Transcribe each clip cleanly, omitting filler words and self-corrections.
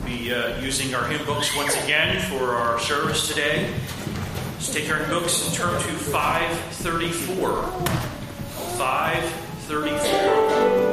Using our hymn books once again for our service today. Let's take our hymn books and turn to 534. 534.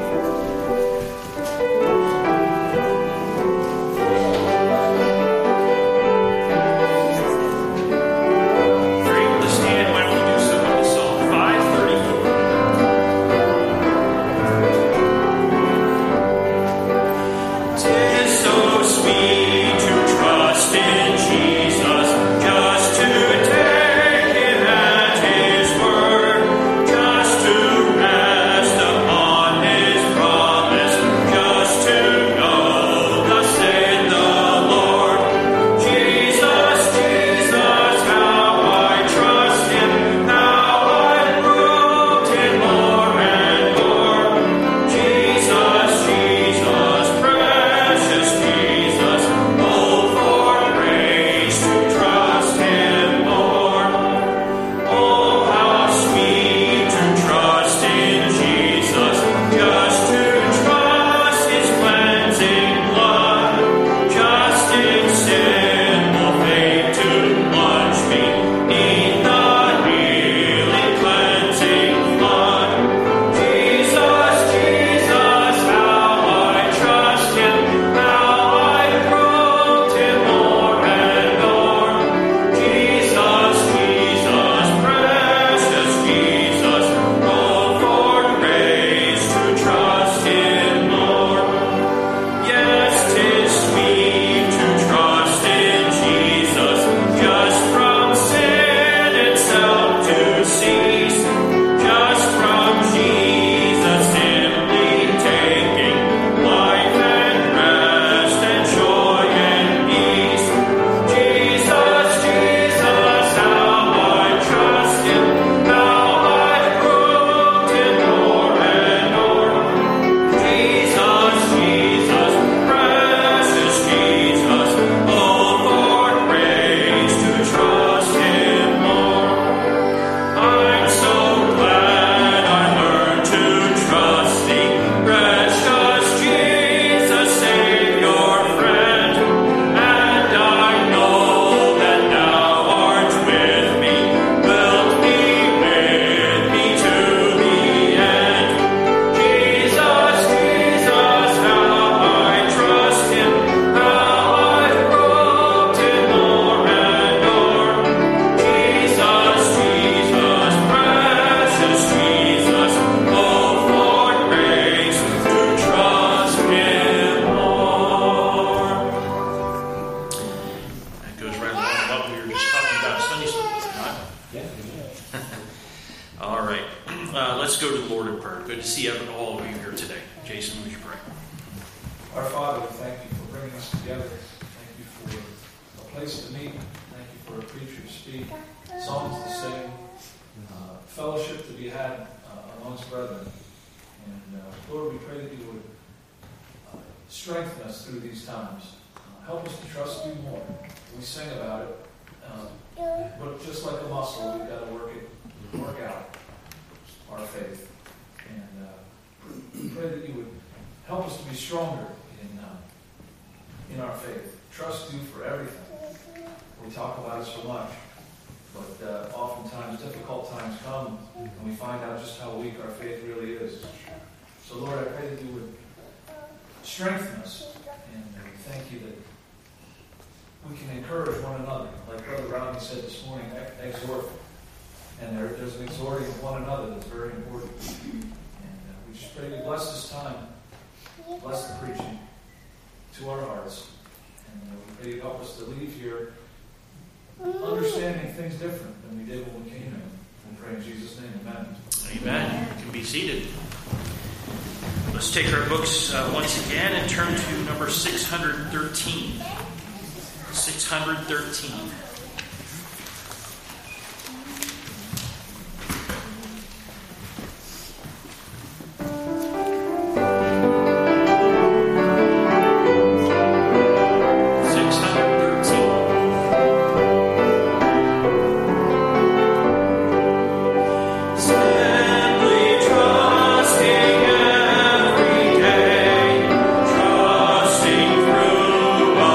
Understanding things different than we did when we came in. We pray in Jesus' name, amen. Amen. You can be seated. Let's take our books once again and turn to number 613. 613. Trusting through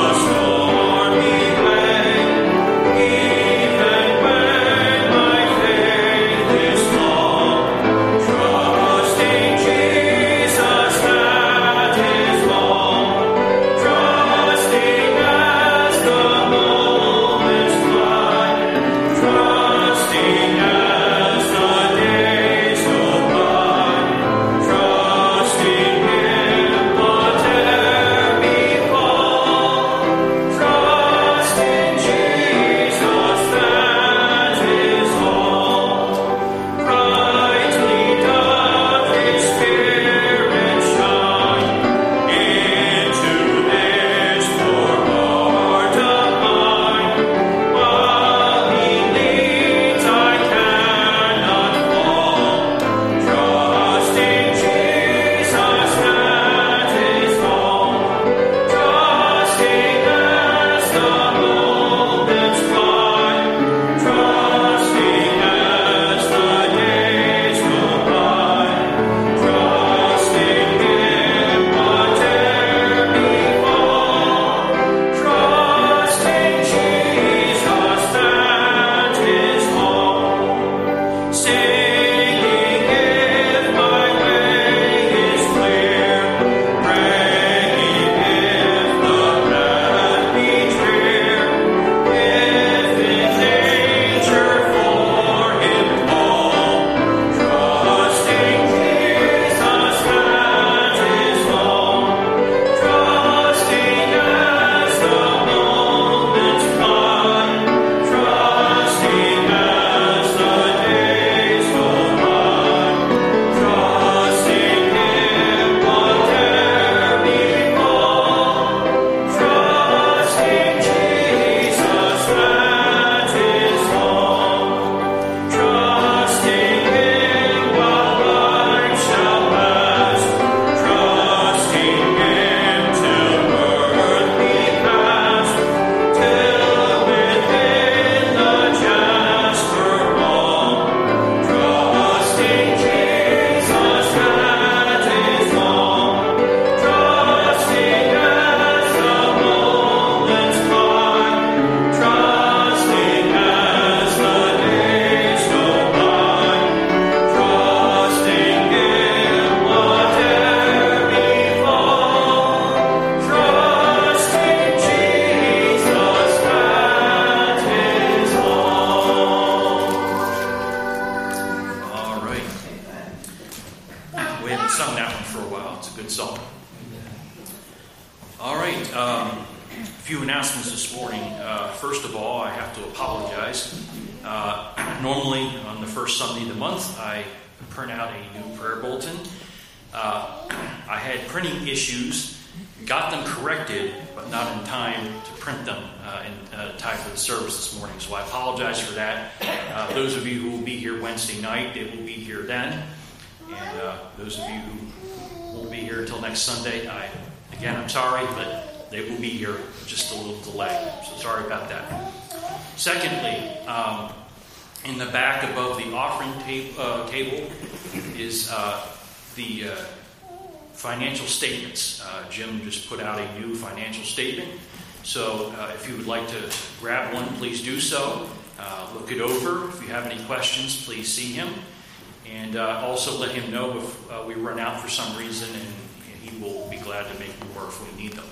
All right. A few announcements this morning. First of all, I have to apologize. Normally, on the first Sunday of the month, I print out a new prayer bulletin. I had printing issues, got them corrected, but not in time to print them in time for the service this morning. So I apologize for that. Those of you who will be here Wednesday night, they will be here then. And those of you who won't be here until next Sunday, I'm sorry, but they will be here, just a little delay. So sorry about that. Secondly, in the back above the offering table is the financial statements. Jim just put out a new financial statement. So if you would like to grab one, please do so. Look it over. If you have any questions, please see him. And also let him know if we run out for some reason, and he will be glad to make more if we need them.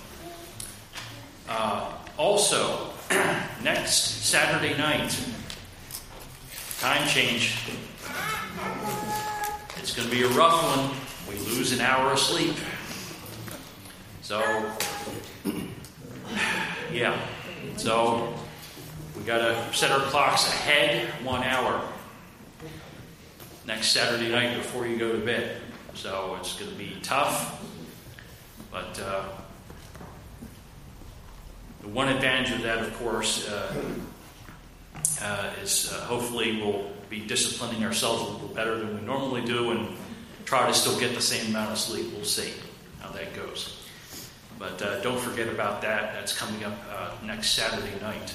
Also, next Saturday night, time change. It's going to be a rough one. We lose an hour of sleep. So, yeah. So, we got to set our clocks ahead 1 hour next Saturday night before you go to bed. So, it's going to be tough. But the one advantage of that, of course, is hopefully we'll be disciplining ourselves a little better than we normally do and try to still get the same amount of sleep. We'll see how that goes. But don't forget about that. That's coming up next Saturday night.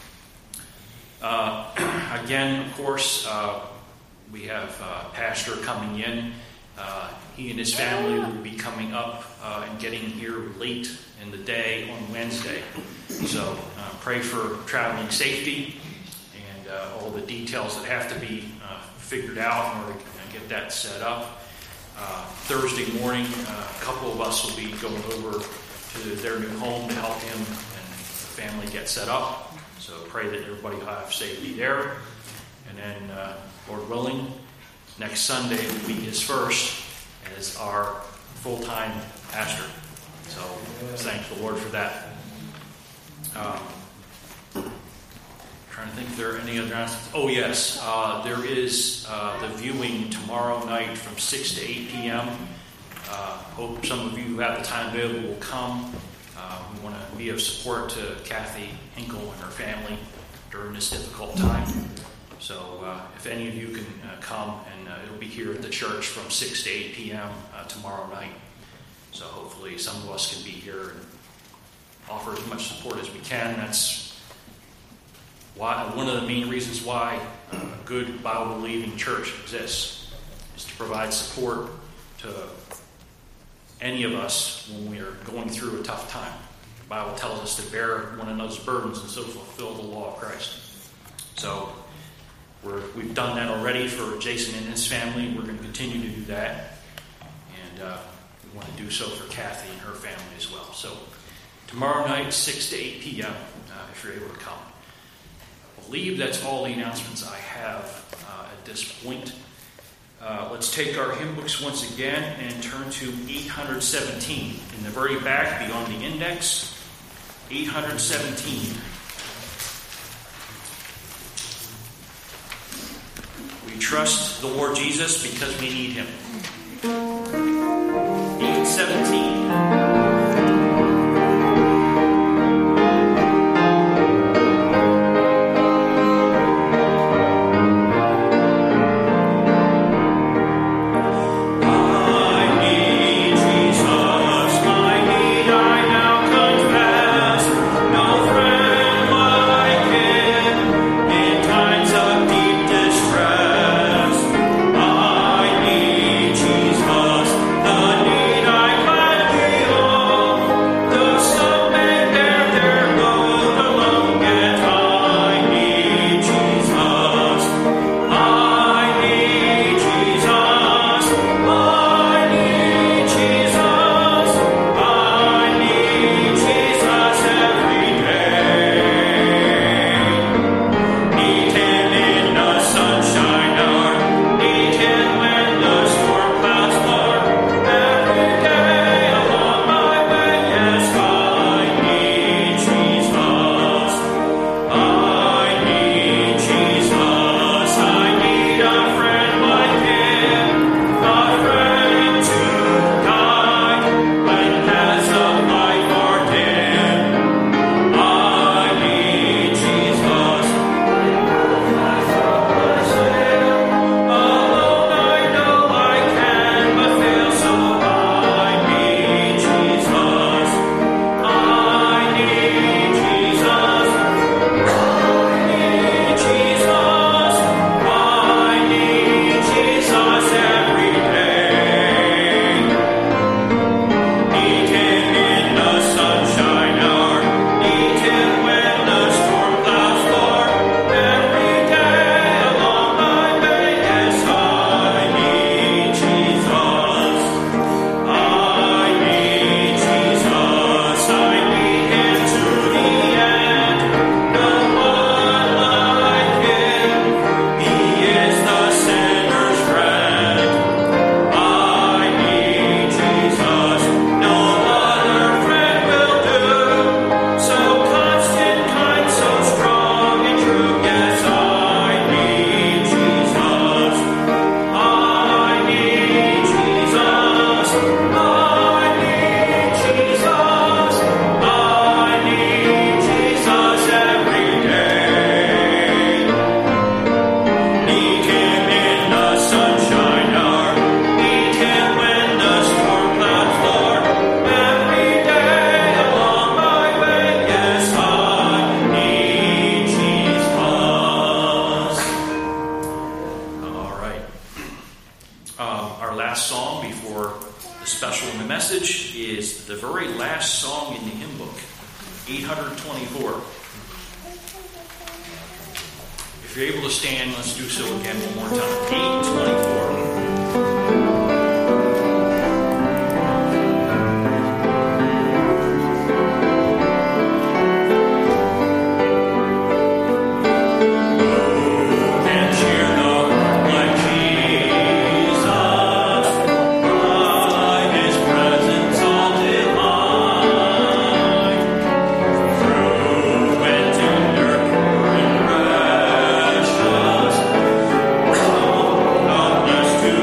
Again, of course, we have Pastor coming in. He and his family will be coming up and getting here late in the day on Wednesday. So pray for traveling safety and all the details that have to be figured out in order to get that set up. Thursday morning, a couple of us will be going over to their new home to help him and the family get set up. So pray that everybody will have safety there. And then, Lord willing, next Sunday will be his first as our full-time pastor. So thank the Lord for that. Trying to think if there are any other announcements. Oh, yes. There is the viewing tomorrow night from 6 to 8 p.m. Hope some of you who have the time available will come. We want to be of support to Kathy Hinkle and her family during this difficult time. So if any of you can come, and it'll be here at the church from 6 to 8 p.m. Tomorrow night. So hopefully some of us can be here and offer as much support as we can. That's one of the main reasons why a good Bible-believing church exists, is to provide support to any of us when we are going through a tough time. The Bible tells us to bear one another's burdens and so fulfill the law of Christ. So we've done that already for Jason and his family. We're going to continue to do that. And we want to do so for Kathy and her family as well. So tomorrow night, 6 to 8 p.m., if you're able to come. I believe that's all the announcements I have at this point. Let's take our hymn books once again and turn to 817. In the very back, beyond the index, 817. We trust the Lord Jesus because we need him. 817. I 824. If you're able to stand, let's do so again one more time. 824. To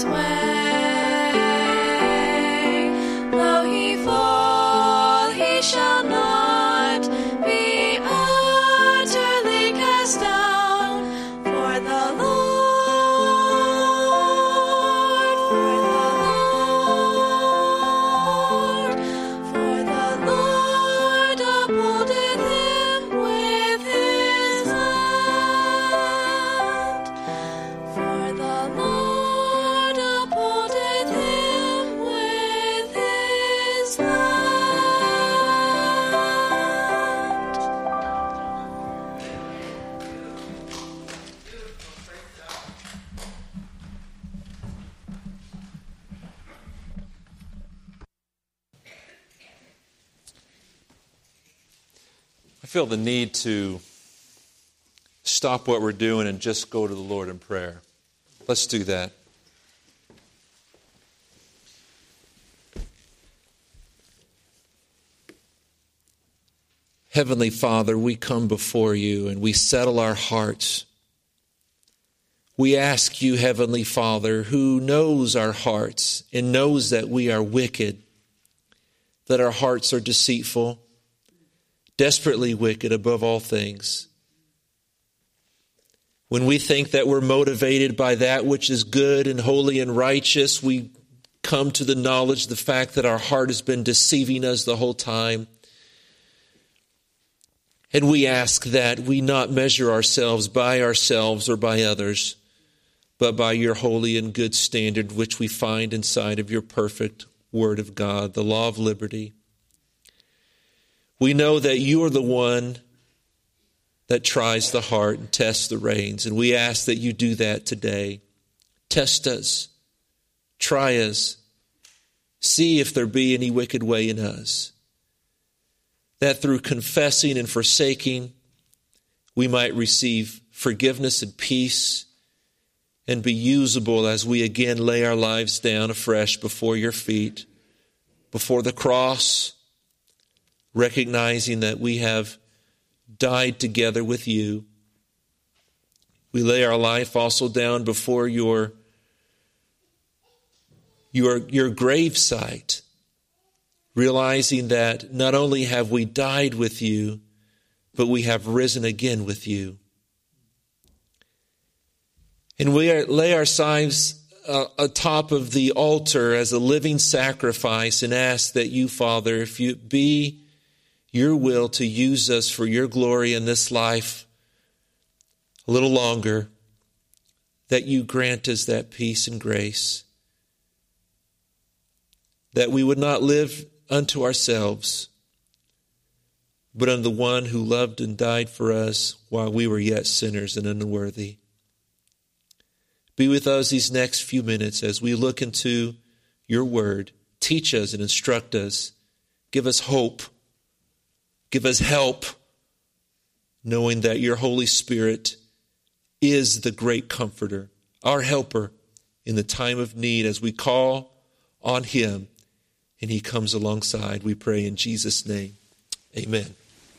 I feel the need to stop what we're doing and just go to the Lord in prayer. Let's do that. Heavenly Father, we come before you and we settle our hearts. We ask you, Heavenly Father, who knows our hearts and knows that we are wicked, that our hearts are deceitful, desperately wicked above all things. When we think that we're motivated by that which is good and holy and righteous, we come to the knowledge, the fact that our heart has been deceiving us the whole time. And we ask that we not measure ourselves by ourselves or by others, but by your holy and good standard, which we find inside of your perfect Word of God, the law of liberty. We know that you are the one that tries the heart and tests the reins, and we ask that you do that today. Test us, try us, see if there be any wicked way in us, that through confessing and forsaking, we might receive forgiveness and peace and be usable as we again lay our lives down afresh before your feet, before the cross, recognizing that we have died together with you. We lay our life also down before your gravesite, realizing that not only have we died with you, but we have risen again with you. And we lay our lives atop of the altar as a living sacrifice and ask that you, Father, if you be your will to use us for your glory in this life a little longer, that you grant us that peace and grace, that we would not live unto ourselves, but unto the one who loved and died for us while we were yet sinners and unworthy. Be with us these next few minutes as we look into your word. Teach us and instruct us. Give us hope. Give us help, knowing that your Holy Spirit is the great comforter, our helper in the time of need as we call on him and he comes alongside. We pray in Jesus' name. Amen.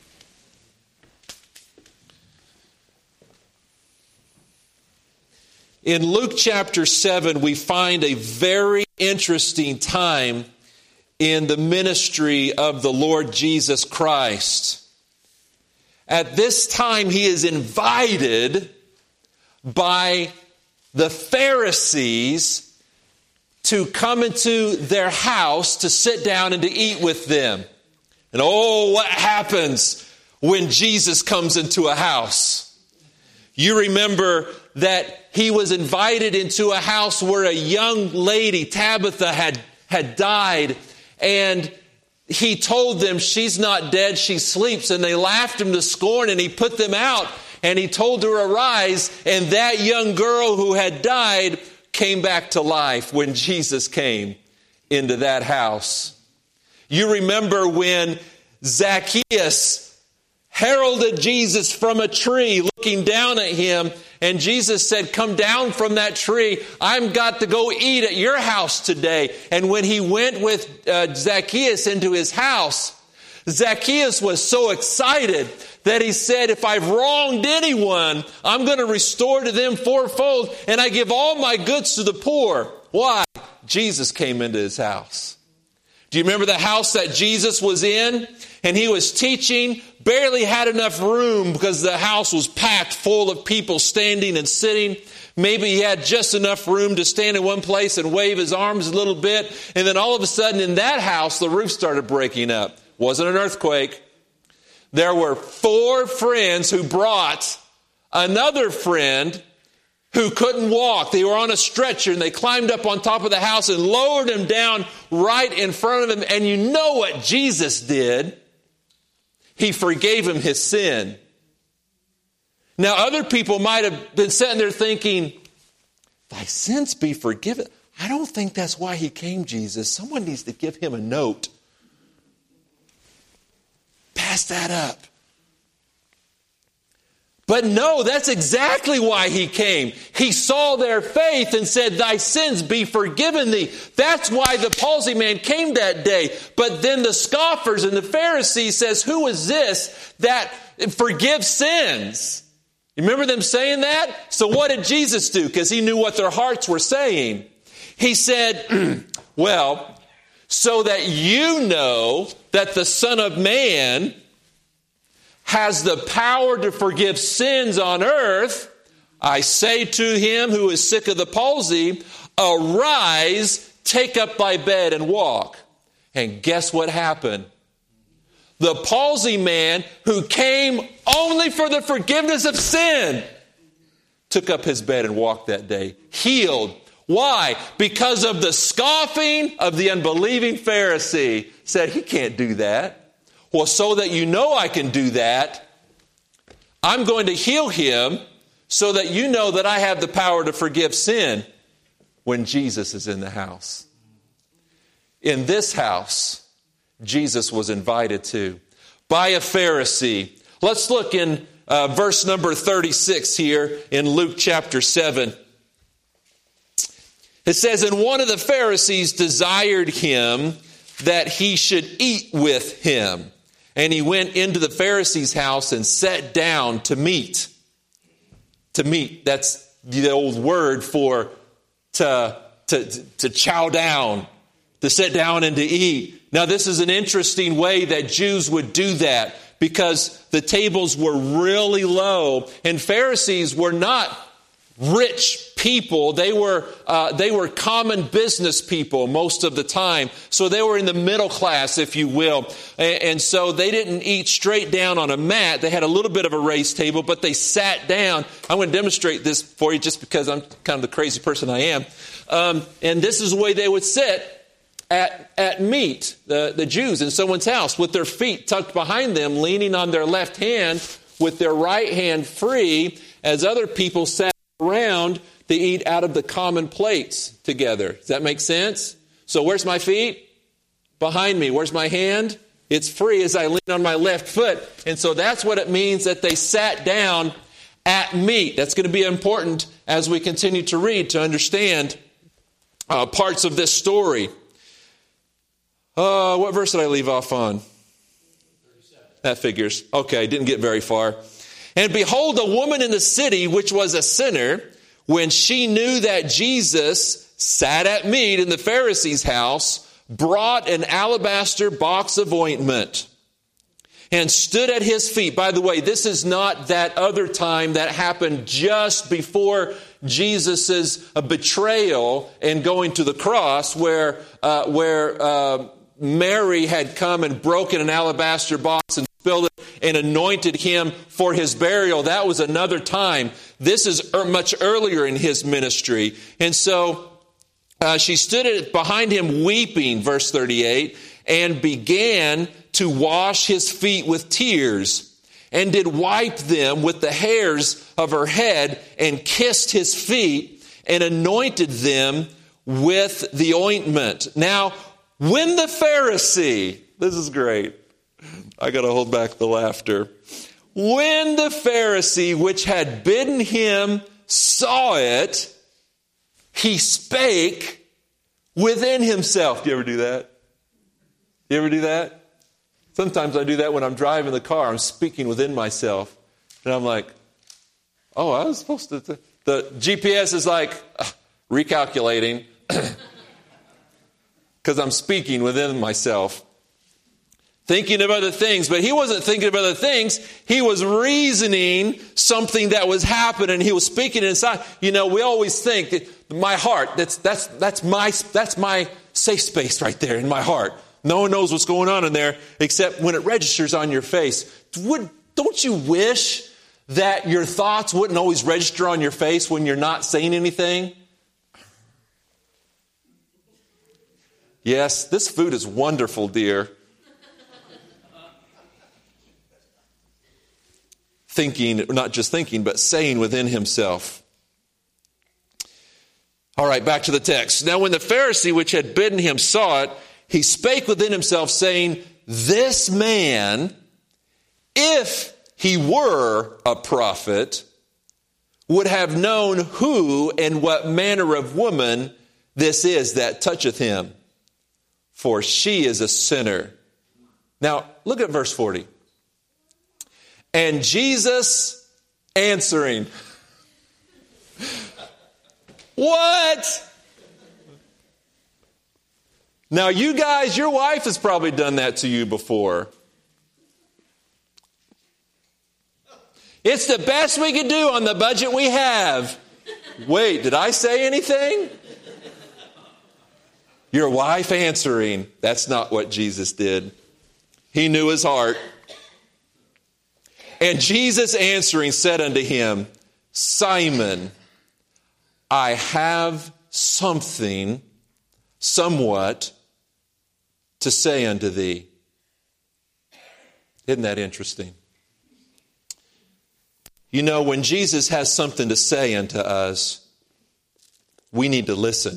In Luke chapter 7, we find a very interesting time in the ministry of the Lord Jesus Christ. At this time, he is invited by the Pharisees to come into their house to sit down and to eat with them. And oh, what happens when Jesus comes into a house? You remember that he was invited into a house where a young lady, Tabitha, had died. And he told them, she's not dead, she sleeps. And they laughed him to scorn, and he put them out. And he told her, arise. And that young girl who had died came back to life when Jesus came into that house. You remember when Zacchaeus heralded Jesus from a tree, looking down at him. And Jesus said, come down from that tree. I've got to go eat at your house today. And when he went with Zacchaeus into his house, Zacchaeus was so excited that he said, if I've wronged anyone, I'm going to restore to them fourfold, and I give all my goods to the poor. Why? Jesus came into his house. Do you remember the house that Jesus was in? And he was teaching, barely had enough room because the house was packed full of people standing and sitting. Maybe he had just enough room to stand in one place and wave his arms a little bit. And then all of a sudden in that house, the roof started breaking up. Wasn't an earthquake. There were 4 friends who brought another friend who couldn't walk. They were on a stretcher, and they climbed up on top of the house and lowered him down right in front of him. And you know what Jesus did? He forgave him his sin. Now, other people might have been sitting there thinking, thy sins be forgiven. I don't think that's why he came, Jesus. Someone needs to give him a note. Pass that up. But no, that's exactly why he came. He saw their faith and said, thy sins be forgiven thee. That's why the palsy man came that day. But then the scoffers and the Pharisees says, who is this that forgives sins? You remember them saying that? So what did Jesus do? Because he knew what their hearts were saying. He said, well, so that you know that the Son of Man has the power to forgive sins on earth, I say to him who is sick of the palsy, arise, take up thy bed and walk. And guess what happened? The palsy man who came only for the forgiveness of sin took up his bed and walked that day, healed. Why? Because of the scoffing of the unbelieving Pharisee. Said, he can't do that. Well, so that you know I can do that, I'm going to heal him so that you know that I have the power to forgive sin when Jesus is in the house. In this house, Jesus was invited to by a Pharisee. Let's look in verse number 36 here in Luke chapter 7. It says, and one of the Pharisees desired him that he should eat with him. And he went into the Pharisee's house and sat down to meat. To meat, that's the old word for to chow down, to sit down and to eat. Now, this is an interesting way that Jews would do that because the tables were really low, and Pharisees were not rich people. They were common business people most of the time. So they were in the middle class, if you will. And so they didn't eat straight down on a mat. They had a little bit of a raised table, but they sat down. I'm going to demonstrate this for you just because I'm kind of the crazy person I am. And this is the way they would sit at meat, the Jews in someone's house, with their feet tucked behind them, leaning on their left hand with their right hand free, as other people sat around to eat out of the common plates together. Does that make sense? So where's my feet? Behind me. Where's my hand? It's free as I lean on my left foot. And so that's what it means that they sat down at meat. That's going to be important as we continue to read to understand parts of this story. What verse did I leave off on? 37. That figures. Okay, didn't get very far. And behold, a woman in the city, which was a sinner, when she knew that Jesus sat at meat in the Pharisee's house, brought an alabaster box of ointment and stood at his feet. By the way, this is not that other time that happened just before Jesus' betrayal and going to the cross, where Mary had come and broken an alabaster box and spilled it and anointed him for his burial. That was another time. This is much earlier in his ministry. And so she stood behind him weeping, verse 38, and began to wash his feet with tears, and did wipe them with the hairs of her head, and kissed his feet, and anointed them with the ointment. Now, when the Pharisee, this is great, I got to hold back the laughter. When the Pharisee which had bidden him saw it, he spake within himself. Do you ever do that? You ever do that? Sometimes I do that when I'm driving the car. I'm speaking within myself. And I'm like, oh, I was supposed to... The GPS is like, recalculating. Because I'm speaking within myself. Thinking of other things. But he wasn't thinking of other things. He was reasoning something that was happening. He was speaking inside. You know, we always think that my heart, that's my safe space right there in my heart. No one knows what's going on in there except when it registers on your face. Don't you wish that your thoughts wouldn't always register on your face when you're not saying anything? Yes, this food is wonderful, dear. Thinking, not just thinking, but saying within himself. All right, back to the text. Now when the Pharisee which had bidden him saw it, he spake within himself, saying, this man, if he were a prophet, would have known who and what manner of woman this is that toucheth him, for she is a sinner. Now, look at verse 40. And Jesus answering. What? Now, you guys, your wife has probably done that to you before. It's the best we could do on the budget we have. Wait, did I say anything? Your wife answering. That's not what Jesus did. He knew his heart. And Jesus answering said unto him, Simon, I have somewhat to say unto thee. Isn't that interesting? You know, when Jesus has something to say unto us, we need to listen.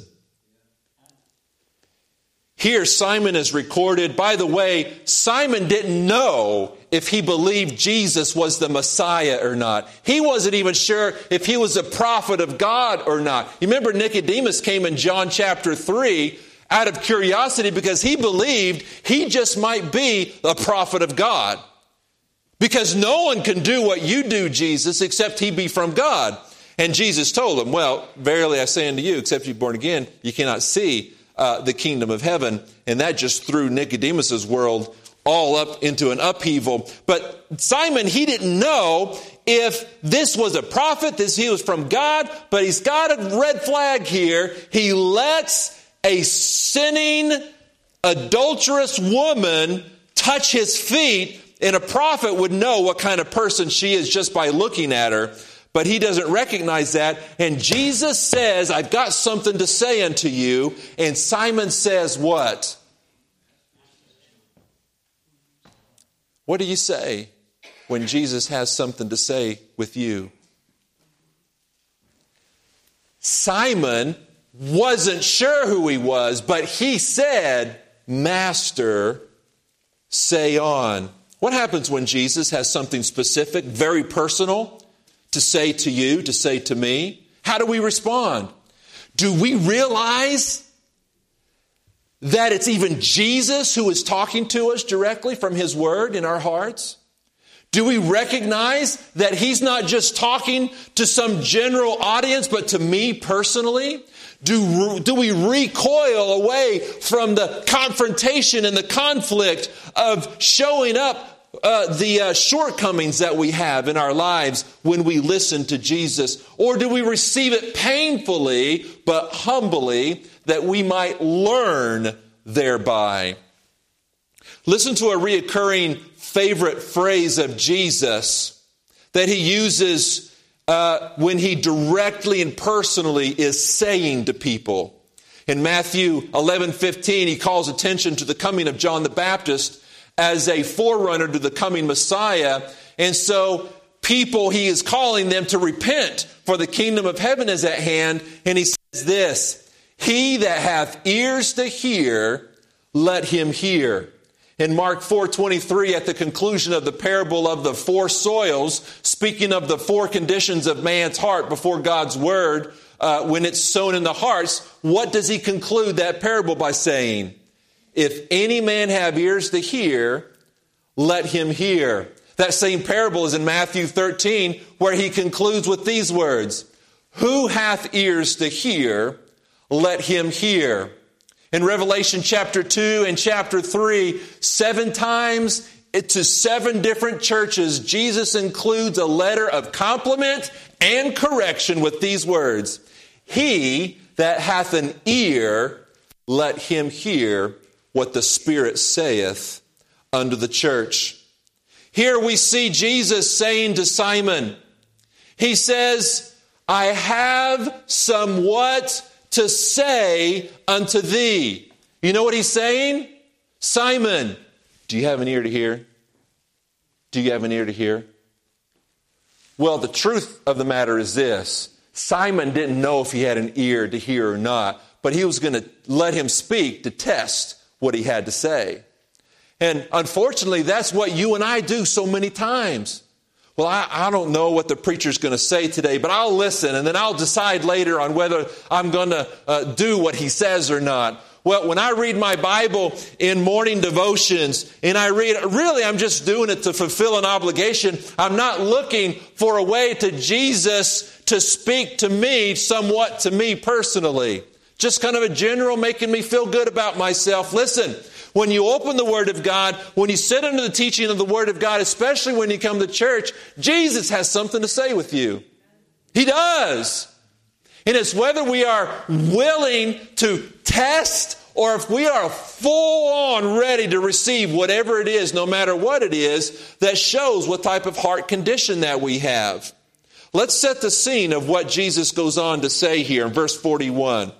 Here, Simon is recorded. By the way, Simon didn't know if he believed Jesus was the Messiah or not. He wasn't even sure if he was a prophet of God or not. You remember Nicodemus came in John chapter 3 out of curiosity because he believed he just might be a prophet of God. Because no one can do what you do, Jesus, except he be from God. And Jesus told him, well, verily I say unto you, except you be born again, you cannot see the kingdom of heaven. And that just threw Nicodemus's world all up into an upheaval. But Simon, he didn't know if this was a prophet, he was from God, but he's got a red flag here. He lets a sinning, adulterous woman touch his feet, and a prophet would know what kind of person she is just by looking at her. But he doesn't recognize that. And Jesus says, I've got something to say unto you. And Simon says what? What do you say when Jesus has something to say with you? Simon wasn't sure who he was, but he said, Master, say on. What happens when Jesus has something specific, very personal, to say to you, to say to me? How do we respond? Do we realize that it's even Jesus who is talking to us directly from his word in our hearts? Do we recognize that he's not just talking to some general audience, but to me personally? Do we recoil away from the confrontation and the conflict of showing up the shortcomings that we have in our lives when we listen to Jesus? Or do we receive it painfully but humbly that we might learn thereby? Listen to a reoccurring favorite phrase of Jesus that he uses when he directly and personally is saying to people. In Matthew 11:15, he calls attention to the coming of John the Baptist as a forerunner to the coming Messiah. And so people, he is calling them to repent, for the kingdom of heaven is at hand. And he says this, he that hath ears to hear, let him hear. In Mark 4:23, at the conclusion of the parable of the four soils, speaking of the four conditions of man's heart before God's word, when it's sown in the hearts, what does he conclude that parable by saying? If any man have ears to hear, let him hear. That same parable is in Matthew 13, where he concludes with these words, who hath ears to hear, let him hear. In Revelation chapter 2 and chapter 3, 7 times to 7 different churches, Jesus includes a letter of compliment and correction with these words, he that hath an ear, let him hear what the Spirit saith unto the church. Here we see Jesus saying to Simon, he says, I have somewhat to say unto thee. You know what he's saying? Simon, do you have an ear to hear? Do you have an ear to hear? Well, the truth of the matter is this. Simon didn't know if he had an ear to hear or not, but he was going to let him speak to test what he had to say. And unfortunately, that's what you and I do so many times. Well, I don't know what the preacher's going to say today, but I'll listen, and then I'll decide later on whether I'm going to do what he says or not. Well, when I read my Bible in morning devotions, and I read, really I'm just doing it to fulfill an obligation. I'm not looking for a way to Jesus to speak to me, somewhat to me personally. Just kind of a general making me feel good about myself. Listen, when you open the Word of God, when you sit under the teaching of the Word of God, especially when you come to church, Jesus has something to say with you. He does. And it's whether we are willing to test or if we are full on ready to receive whatever it is, no matter what it is, that shows what type of heart condition that we have. Let's set the scene of what Jesus goes on to say here in verse 41.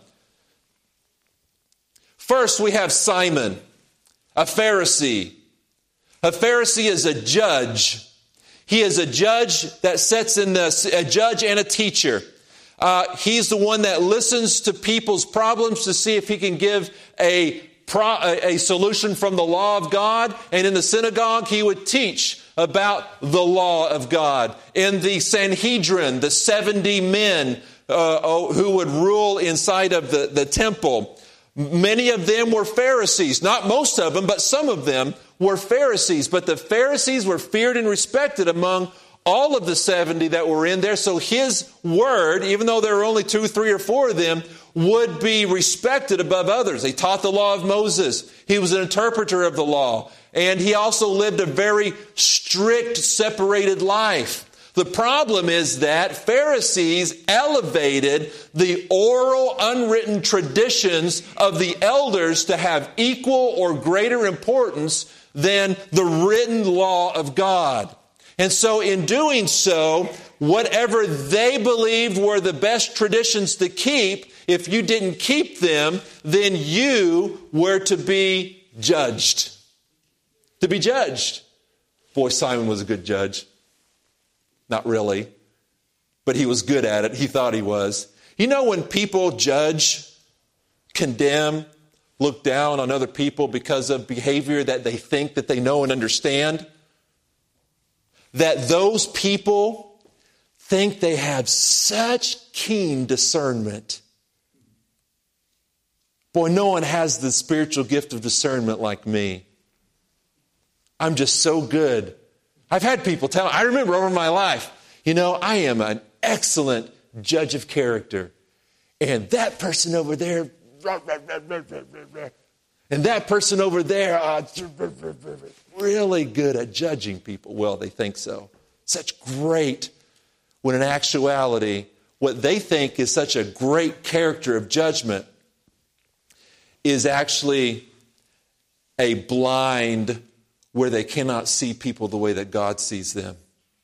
First, we have Simon, a Pharisee. A Pharisee is a judge. He is a judge that sits in a judge and a teacher. He's the one that listens to people's problems to see if he can give a solution from the law of God. And in the synagogue, he would teach about the law of God. In the Sanhedrin, the 70 men who would rule inside of the temple, many of them were Pharisees. Not most of them, but some of them were Pharisees. But the Pharisees were feared and respected among all of the 70 that were in there. So his word, even though there were only 2, 3, or 4 of them, would be respected above others. He taught the law of Moses. He was an interpreter of the law. And he also lived a very strict, separated life. The problem is that Pharisees elevated the oral, unwritten traditions of the elders to have equal or greater importance than the written law of God. And so in doing so, whatever they believed were the best traditions to keep, if you didn't keep them, then you were to be judged. To be judged. Boy, Simon was a good judge. Not really, but he was good at it. He thought he was. You know, when people judge, condemn, look down on other people because of behavior that they think that they know and understand, that those people think they have such keen discernment. Boy, no one has the spiritual gift of discernment like me. I'm just so good. I've had people tell me, I remember over my life, you know, I am an excellent judge of character. And that person over there, and that person over there, really good at judging people. Well, they think so. Such great, when in actuality, what they think is such a great character of judgment is actually a blind where they cannot see people the way that God sees them.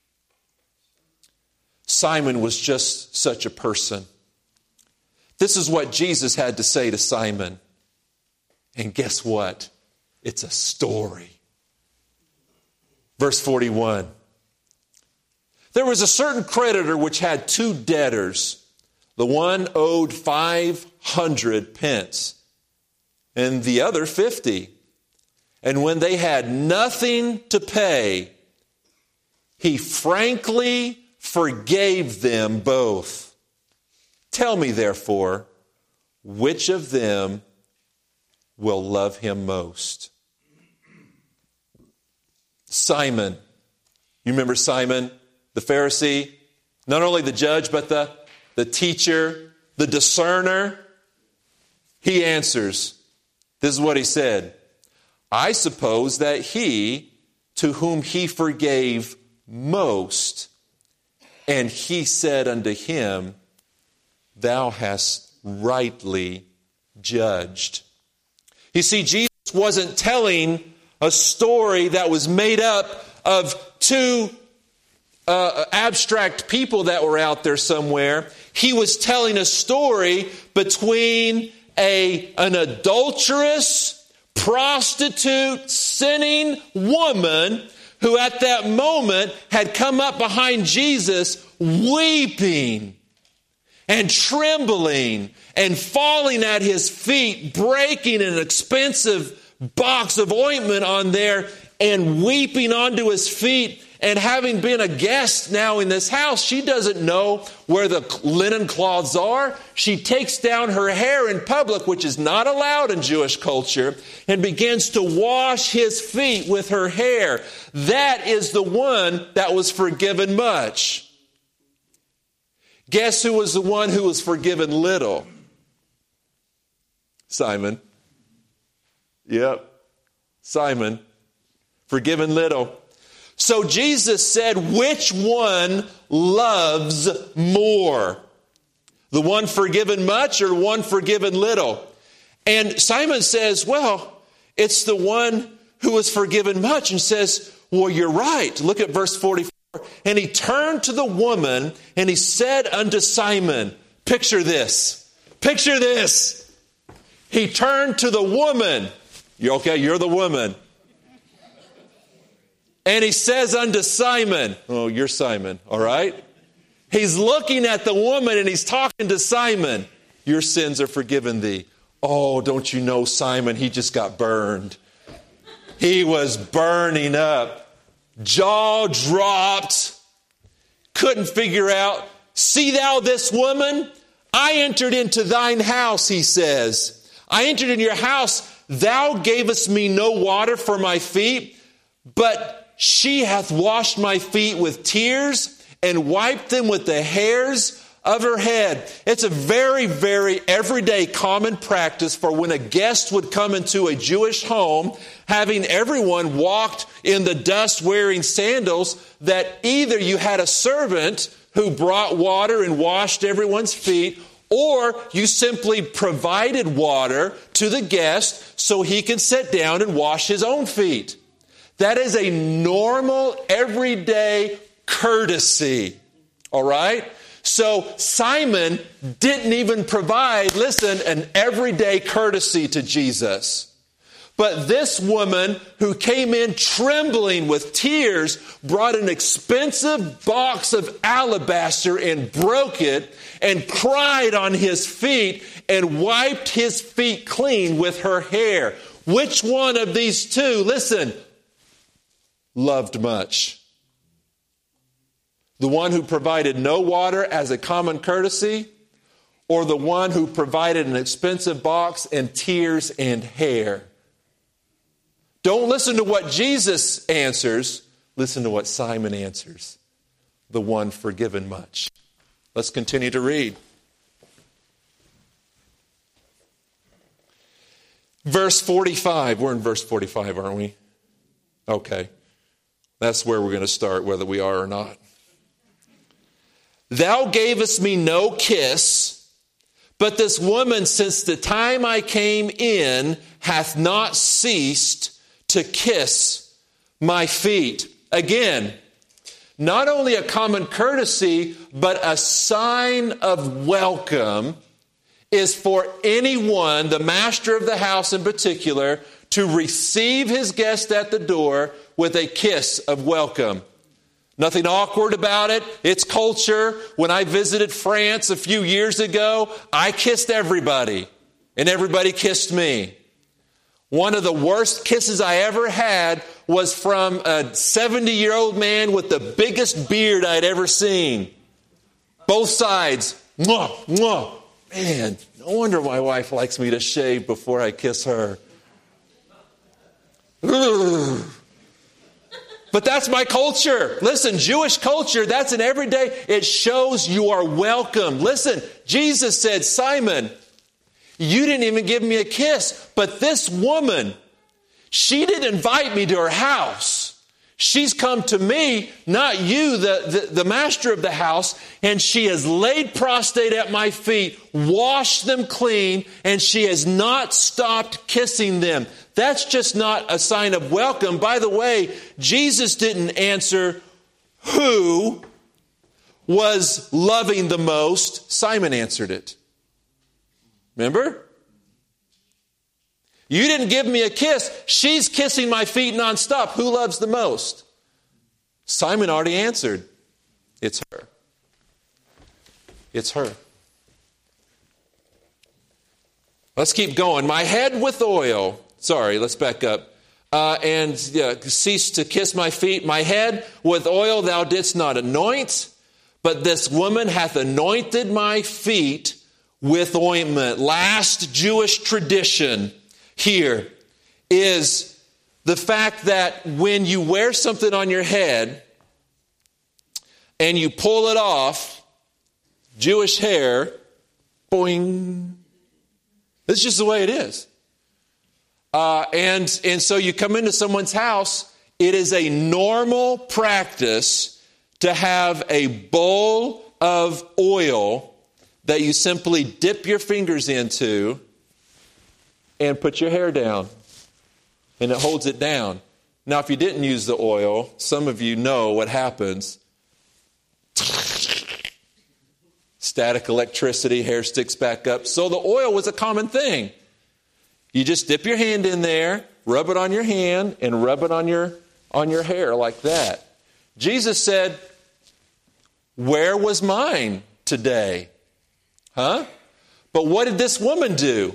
Simon was just such a person. This is what Jesus had to say to Simon. And guess what? It's a story. Verse 41. There was a certain creditor which had 2 debtors. The one owed 500 pence, and the other 50. And when they had nothing to pay, he frankly forgave them both. Tell me, therefore, which of them will love him most? Simon. You remember Simon, the Pharisee? Not only the judge, but the teacher, the discerner. He answers. This is what he said. I suppose that he to whom he forgave most, and he said unto him, thou hast rightly judged. You see, Jesus wasn't telling a story that was made up of two abstract people that were out there somewhere. He was telling a story between an adulterous, prostitute, sinning woman who at that moment had come up behind Jesus weeping and trembling and falling at his feet, breaking an expensive box of ointment on there and weeping onto his feet. And having been a guest now in this house, she doesn't know where the linen cloths are. She takes down her hair in public, which is not allowed in Jewish culture, and begins to wash his feet with her hair. That is the one that was forgiven much. Guess who was the one who was forgiven little? Simon. Yep. Simon. Forgiven little. So Jesus said, which one loves more? The one forgiven much or one forgiven little? And Simon says, well, it's the one who was forgiven much, and says, well, you're right. Look at verse 44. And he turned to the woman and he said unto Simon, picture this. Picture this. He turned to the woman. You're okay, you're the woman. And he says unto Simon, oh, you're Simon, all right? He's looking at the woman and he's talking to Simon. Your sins are forgiven thee. Oh, don't you know, Simon, he just got burned. He was burning up. Jaw dropped. Couldn't figure out. See thou this woman? I entered into thine house, he says. I entered in your house. Thou gavest me no water for my feet, but she hath washed my feet with tears and wiped them with the hairs of her head. It's a very, very everyday common practice for when a guest would come into a Jewish home, having everyone walked in the dust wearing sandals, that either you had a servant who brought water and washed everyone's feet, or you simply provided water to the guest so he can sit down and wash his own feet. That is a normal, everyday courtesy. All right? So Simon didn't even provide, listen, an everyday courtesy to Jesus. But this woman who came in trembling with tears brought an expensive box of alabaster and broke it and cried on his feet and wiped his feet clean with her hair. Which one of these two, listen, loved much? The one who provided no water as a common courtesy, or the one who provided an expensive box and tears and hair? Don't listen to what Jesus answers. Listen to what Simon answers. The one forgiven much. Let's continue to read. Verse 45. We're in verse 45, aren't we? Okay. That's where we're going to start, whether we are or not. Thou gavest me no kiss, but this woman, since the time I came in, hath not ceased to kiss my feet. Again, not only a common courtesy, but a sign of welcome is for anyone, the master of the house in particular, to receive his guest at the door with a kiss of welcome. Nothing awkward about it. It's culture. When I visited France a few years ago, I kissed everybody, and everybody kissed me. One of the worst kisses I ever had was from a 70-year-old man with the biggest beard I'd ever seen. Both sides. Mwah, mwah. Man, no wonder my wife likes me to shave before I kiss her. But that's my culture. Listen, Jewish culture, that's an everyday. It shows you are welcome. Listen, Jesus said, Simon, you didn't even give me a kiss. But this woman, she didn't invite me to her house. She's come to me, not you, the master of the house, and she has laid prostrate at my feet, washed them clean, and she has not stopped kissing them. That's just not a sign of welcome. By the way, Jesus didn't answer who was loving the most. Simon answered it. Remember? You didn't give me a kiss. She's kissing my feet nonstop. Who loves the most? Simon already answered. It's her. It's her. Let's keep going. My head with oil. Sorry, let's back up. Cease to kiss my feet. My head with oil thou didst not anoint, but this woman hath anointed my feet with ointment. Last Jewish tradition here is the fact that when you wear something on your head and you pull it off, Jewish hair, boing. This is just the way it is. And so you come into someone's house, it is a normal practice to have a bowl of oil that you simply dip your fingers into and put your hair down. And it holds it down. Now, if you didn't use the oil, some of you know what happens. Static electricity, hair sticks back up. So the oil was a common thing. You just dip your hand in there, rub it on your hand, and rub it on your hair like that. Jesus said, where was mine today? Huh? But what did this woman do?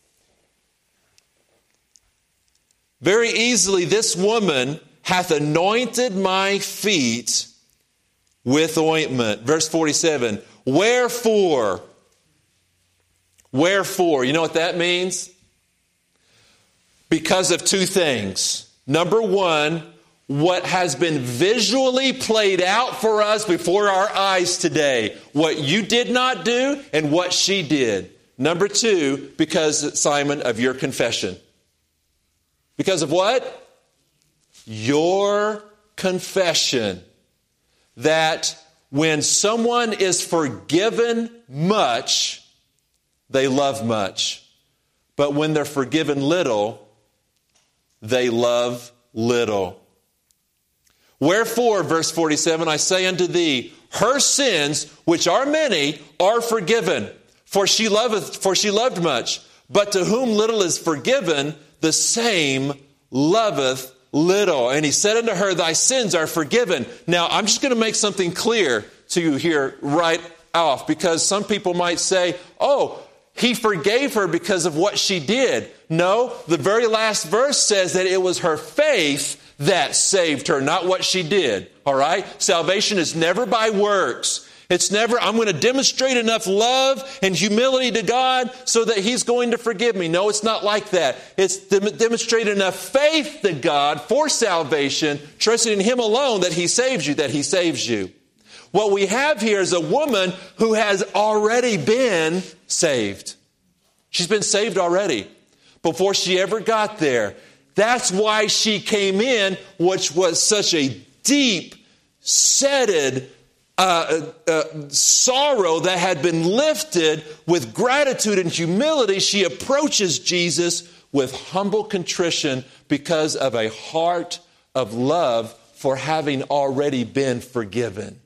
Very easily, this woman hath anointed my feet with ointment. Verse 47, wherefore? Wherefore? You know what that means? Because of two things. Number one, what has been visually played out for us before our eyes today. What you did not do and what she did. Number two, because, Simon, of your confession. Because of what? Your confession. That when someone is forgiven much, they love much. But when they're forgiven little, they love little. Wherefore, verse 47, I say unto thee, her sins, which are many, are forgiven. For she loved much. But to whom little is forgiven, the same loveth little. And he said unto her, thy sins are forgiven. Now, I'm just going to make something clear to you here right off, because some people might say, oh, he forgave her because of what she did. No, the very last verse says that it was her faith that saved her, not what she did. All right? Salvation is never by works. It's never, I'm going to demonstrate enough love and humility to God so that He's going to forgive me. No, it's not like that. It's demonstrate enough faith to God for salvation, trusting in Him alone that He saves you, that He saves you. What we have here is a woman who has already been saved. She's been saved already before she ever got there. That's why she came in, which was such a deep, setted sorrow that had been lifted with gratitude and humility. She approaches Jesus with humble contrition because of a heart of love for having already been forgiven.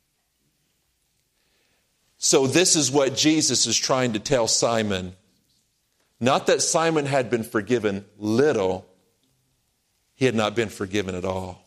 So this is what Jesus is trying to tell Simon. Not that Simon had been forgiven little. He had not been forgiven at all.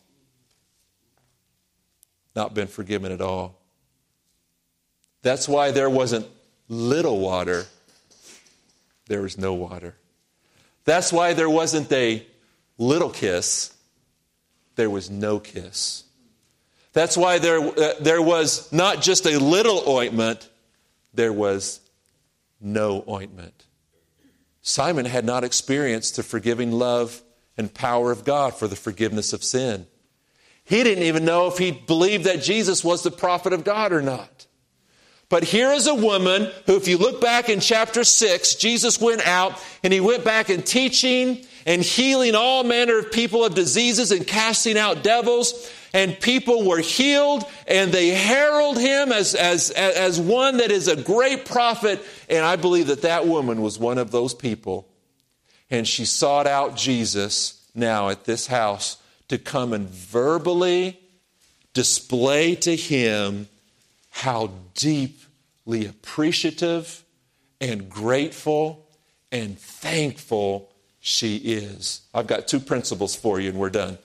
Not been forgiven at all. That's why there wasn't little water. There was no water. That's why there wasn't a little kiss. There was no kiss. That's why there was not just a little ointment. There was no ointment. Simon had not experienced the forgiving love and power of God for the forgiveness of sin. He didn't even know if he believed that Jesus was the prophet of God or not. But here is a woman who, if you look back in chapter 6, Jesus went out and he went back and teaching and healing all manner of people of diseases and casting out devils. And people were healed and they herald him as one that is a great prophet. And I believe that woman was one of those people. And she sought out Jesus now at this house to come and verbally display to him how deeply appreciative and grateful and thankful she is. I've got 2 principles for you and we're done.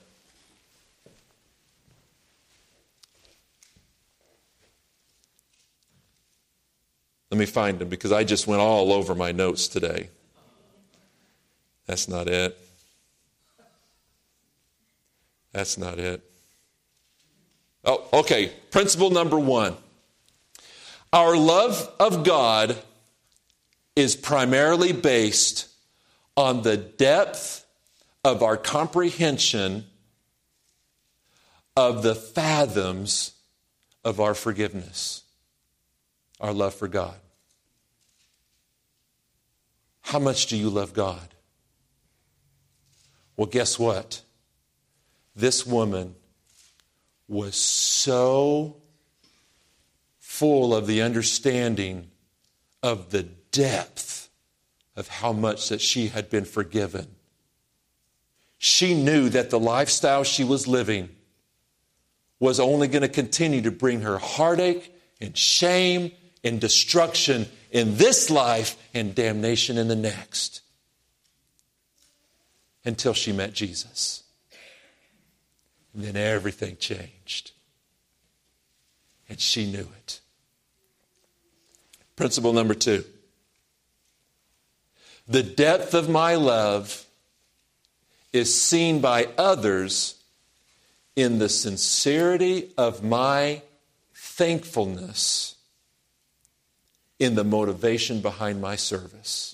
Let me find them because I just went all over my notes today. That's not it. That's not it. Oh, okay. Principle number 1. Our love of God is primarily based on the depth of our comprehension of the fathoms of our forgiveness, our love for God. How much do you love God? Well, guess what? This woman was so full of the understanding of the depth of how much that she had been forgiven. She knew that the lifestyle she was living was only going to continue to bring her heartache and shame and destruction in this life and damnation in the next. Until she met Jesus. And then everything changed. And she knew it. Principle number 2. The depth of my love is seen by others in the sincerity of my thankfulness in the motivation behind my service.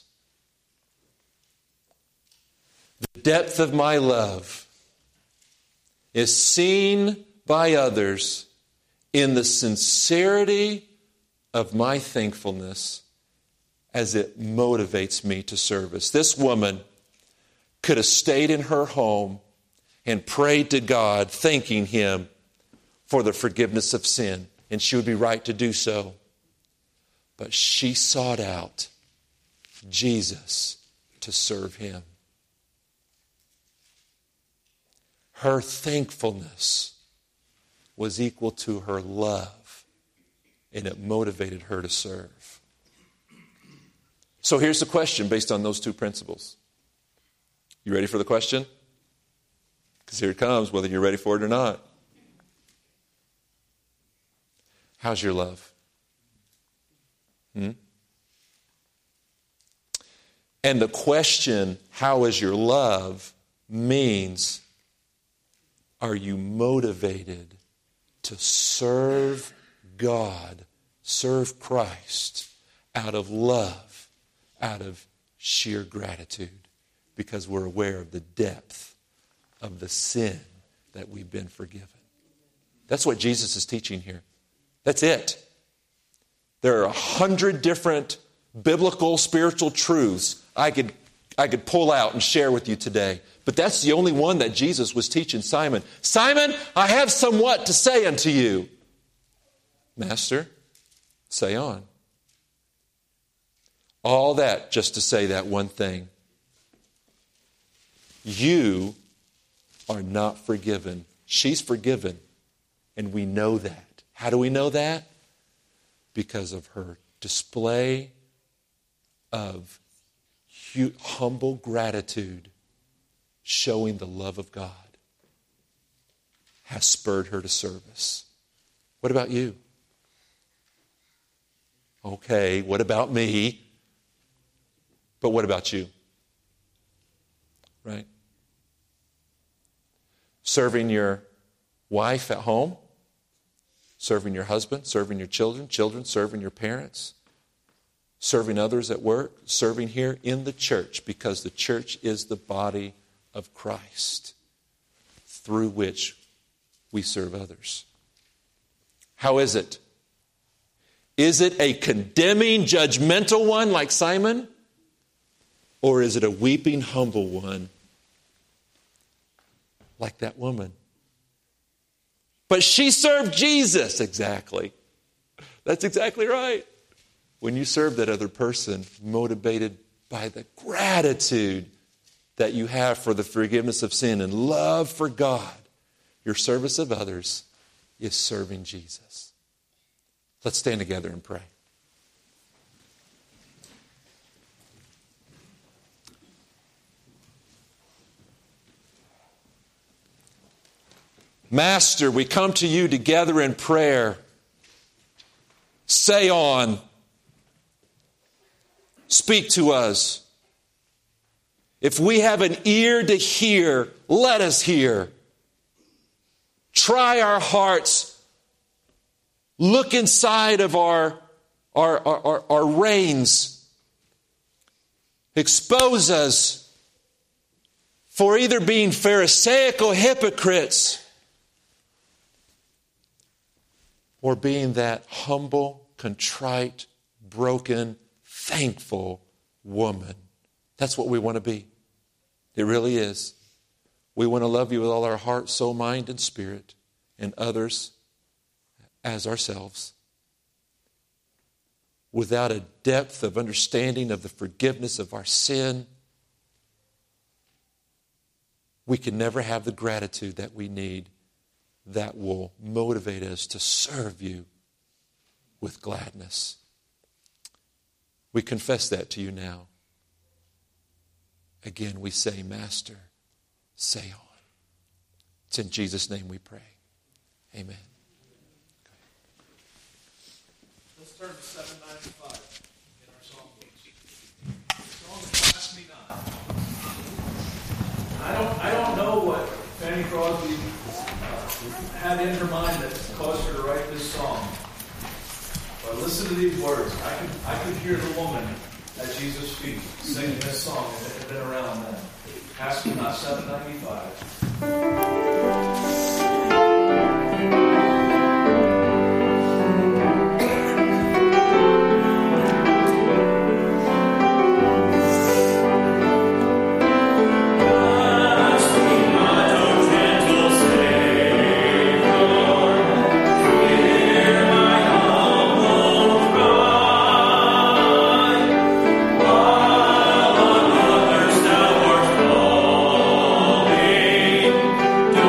The depth of my love is seen by others in the sincerity of my thankfulness as it motivates me to service. This woman could have stayed in her home and prayed to God, thanking Him for the forgiveness of sin. And she would be right to do so. But she sought out Jesus to serve Him. Her thankfulness was equal to her love, and it motivated her to serve. So here's the question based on those 2 principles. You ready for the question? Because here it comes, whether you're ready for it or not. How's your love? And the question, how is your love, means, are you motivated to serve God, serve Christ out of love, out of sheer gratitude, because we're aware of the depth of the sin that we've been forgiven. That's what Jesus is teaching here. That's it. There are 100 different biblical, spiritual truths I could pull out and share with you today. But that's the only one that Jesus was teaching Simon. Simon, I have somewhat to say unto you. Master, say on. All that just to say that one thing. You are not forgiven. She's forgiven. And we know that. How do we know that? Because of her display of humble gratitude, showing the love of God, has spurred her to service. What about you? Okay, what about me? But what about you? Right? Serving your wife at home, serving your husband, serving your children, serving your parents, serving others at work, serving here in the church, because the church is the body of Christ, through which we serve others. How is it? Is it a condemning, judgmental one like Simon? Or is it a weeping, humble one like that woman? But she served Jesus. Exactly. That's exactly right. When you serve that other person, motivated by the gratitude that you have for the forgiveness of sin and love for God, your service of others is serving Jesus. Let's stand together and pray. Master, we come to you together in prayer. Say on. Speak to us. If we have an ear to hear, let us hear. Try our hearts. Look inside of our reins. Expose us for either being Pharisaical hypocrites or being that humble, contrite, broken, thankful woman. That's what we want to be. It really is. We want to love you with all our heart, soul, mind, and spirit, and others as ourselves. Without a depth of understanding of the forgiveness of our sin, we can never have the gratitude that we need that will motivate us to serve you with gladness. We confess that to you now. Again, we say, Master, say on. It's in Jesus' name we pray. Amen. Let's turn to 795 in our song books. The song is Pass Me Not. I don't know what Fanny Crosby had in her mind that caused her to write this song. But listen to these words. I could hear the woman at Jesus' feet singing this song that had been around then. Pass Me Not, 795. Do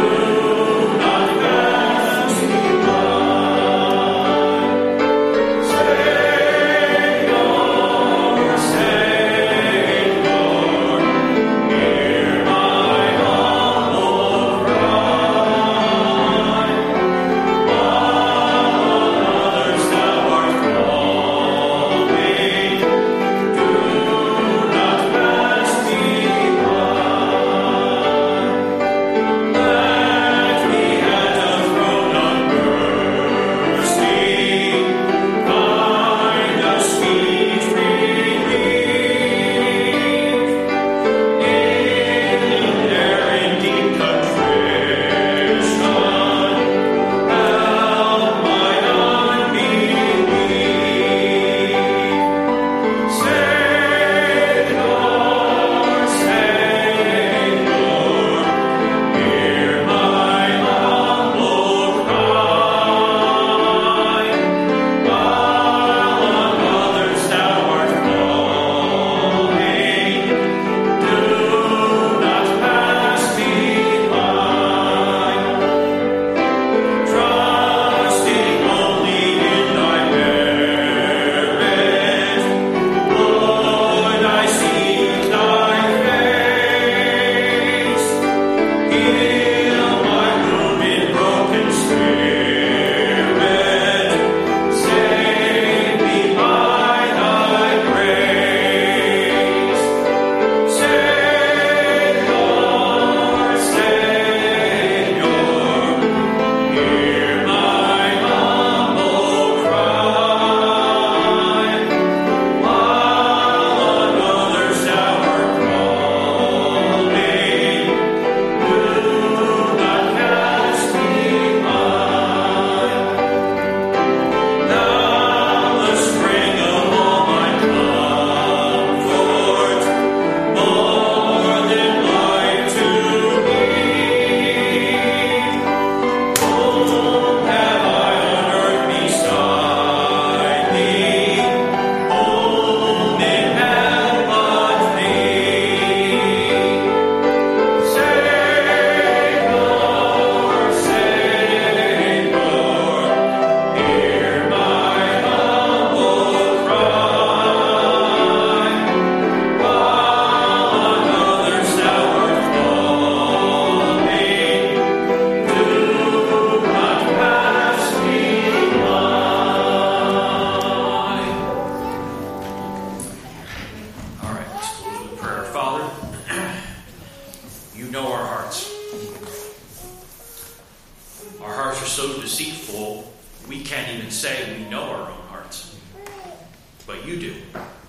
so deceitful, we can't even say we know our own hearts. But you do.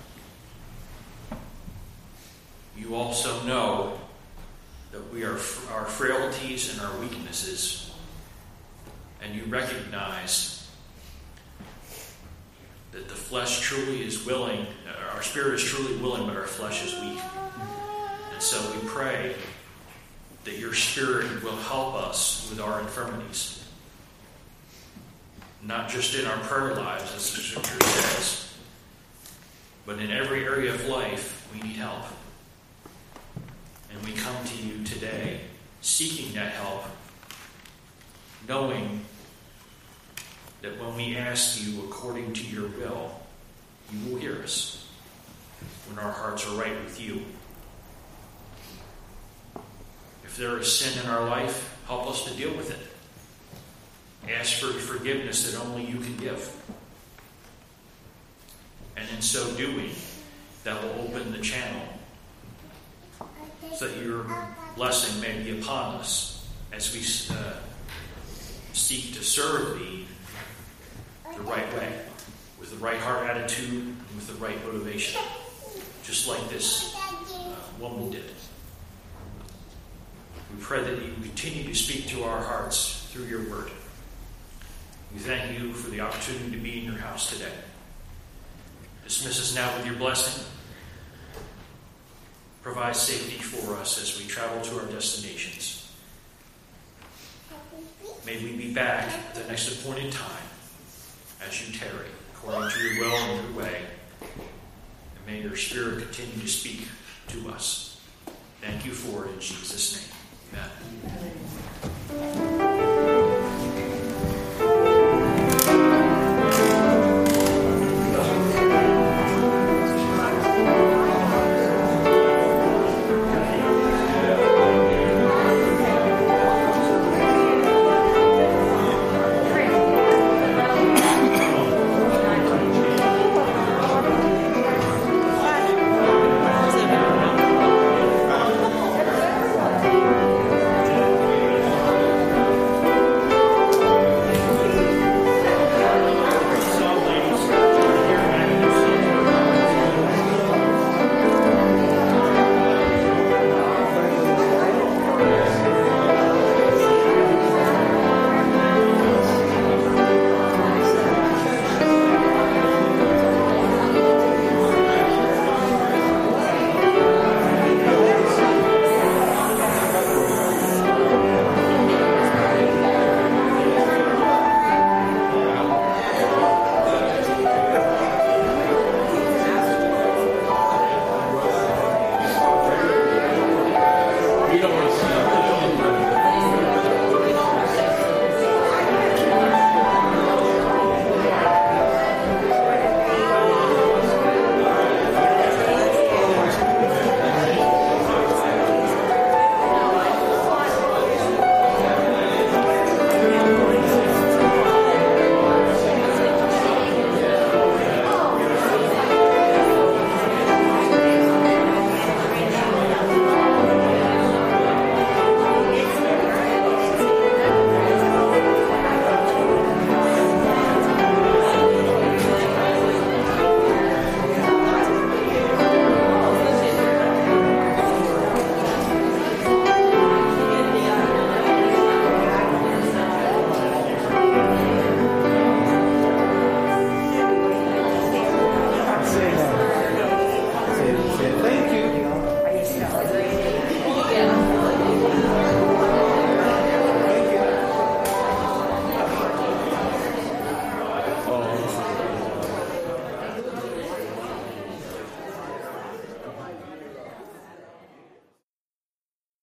You also know that we are our frailties and our weaknesses, and you recognize that the flesh truly is willing, our spirit is truly willing, but our flesh is weak. And so we pray that your Spirit will help us with our infirmities. Not just in our prayer lives, as the Scripture says, but in every area of life we need help. And we come to you today seeking that help, knowing that when we ask you according to your will, you will hear us when our hearts are right with you. If there is sin in our life, help us to deal with it. Ask for forgiveness that only you can give. And in so doing, that will open the channel so that your blessing may be upon us as we seek to serve thee the right way, with the right heart attitude, and with the right motivation, just like this woman did. We pray that you continue to speak to our hearts through your word. We thank you for the opportunity to be in your house today. Dismiss us now with your blessing. Provide safety for us as we travel to our destinations. May we be back at the next appointed time as you tarry, according to your will and your way. And may your Spirit continue to speak to us. Thank you for it in Jesus' name. Amen.